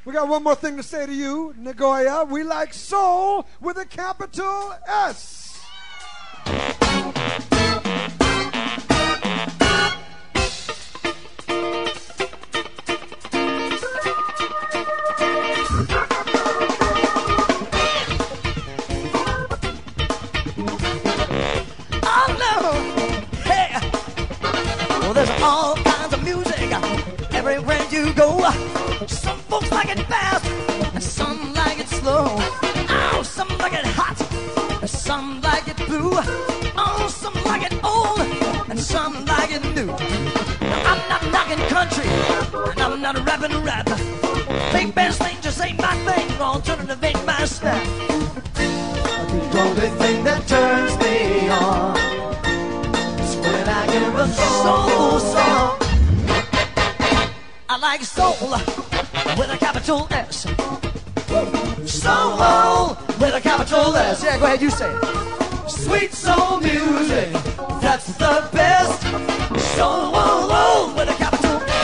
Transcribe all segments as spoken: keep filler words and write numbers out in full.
We got one more thing to say to you, Nagoya. We like soul with a capital S. Oh no! Hey! Well, there's all kinds of music everywhere you go. Some folks like it fast, and some like it slow. Oh, some like it hot, and some like it blue. Oh, some like it old, and some like it new. Now, I'm not knocking country, and I'm not rapping rap. Big band sling just ain't my thing. Alternative ain't my snap. The only thing that turns me on is when I hear a soul song. I like soul with a capital S. Soul with a capital S. Yeah, go ahead, you say it. Sweet soul music, that's the best. Soul with a capital S.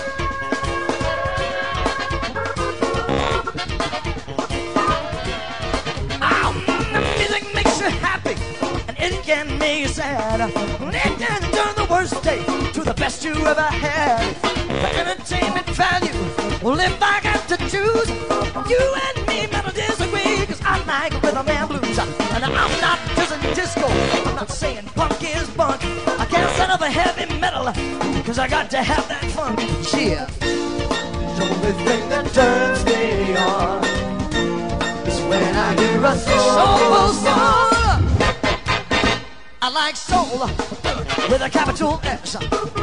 Music makes you happy, and it can make you sad. It can turn the worst day to the best you ever had. For entertainment value, well, if I got to choose, you and me better disagree, cause I like rhythm and blues. And I'm not just a disco, I'm not saying punk is bunk. I can't set up a heavy metal, cause I got to have that funk. Yeah. The only thing that turns me on is when I hear a soul song. I like soul with a capital S.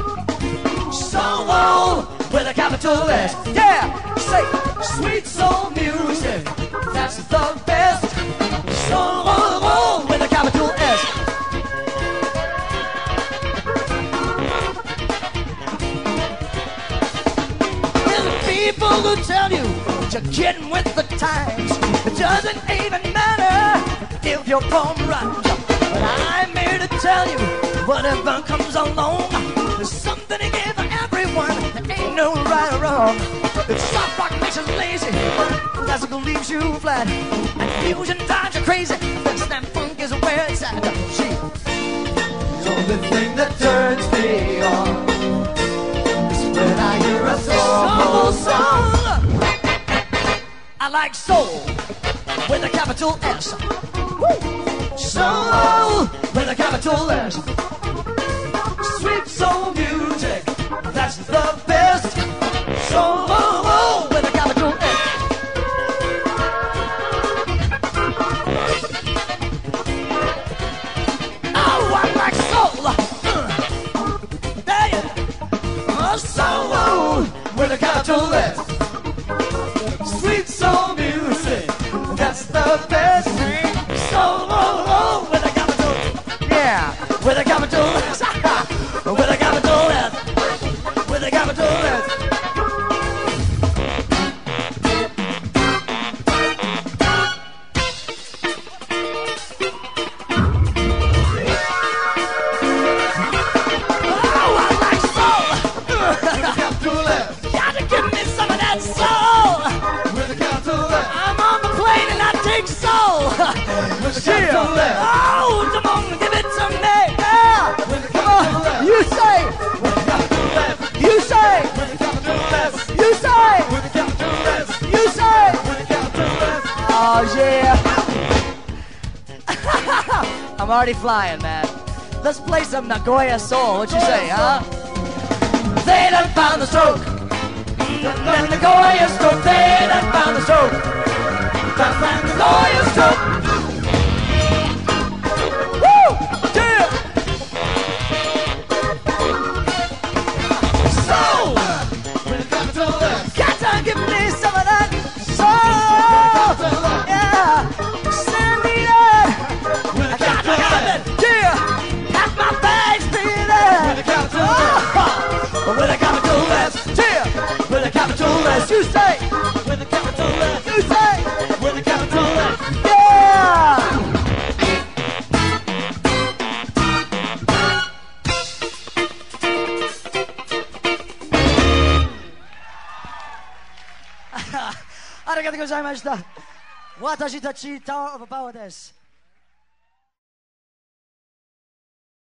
Soul with a capital S. Yeah, say Sweet soul music, that's the best. soul with a capital S. There's people who tell you you're getting with the times. It doesn't even matter if you're born right. But I'm here to tell you, whatever comes along, there's something to give everyone. There ain't no right or wrong. If soft rock makes you lazy, classical leaves you flat, and fusion drives you crazy, then snap funk is where it's at. Gee. The only thing that turns me on is when I hear a soul song. I like soul with a capital S. Woo! Soul with a capital S. Sweet soul music, that's the best. Soul with a capital S. Oh, I like soul. Uh, yeah. Oh, soul with a capital S. Sweet soul music, that's the best. Soul with a capital, yeah, with a capital S, with a capital S, with a capital S. Oh, I like soul. Gotta give me some of that soul. With a capital S. I'm on the plane and I take soul. With a capital S. Oh, come on, give it to me. Yeah. Come on, you say. With a capital S. You say. With a capital S. You say. With a capital S. You say. With a capital S. Oh yeah. I'm already flying, man. Let's play some Nagoya Soul. What you say, huh? They done found the stroke. Then Nagoya stroke. They done found the stroke. Done found the Nagoya stroke. Woo! Yeah! Soul! With a capital S. Gotta give me some of that soul! Yeah! Send me that! With a I got to capital have S. it! Yeah! Pack my bags, baby! With a capital S. Oh! With a capital S! Yeah! With a capital S! You say! With a capital S. You say! With a capital S. Yeah! ありがとうございました。私たちタワーオブパワーです。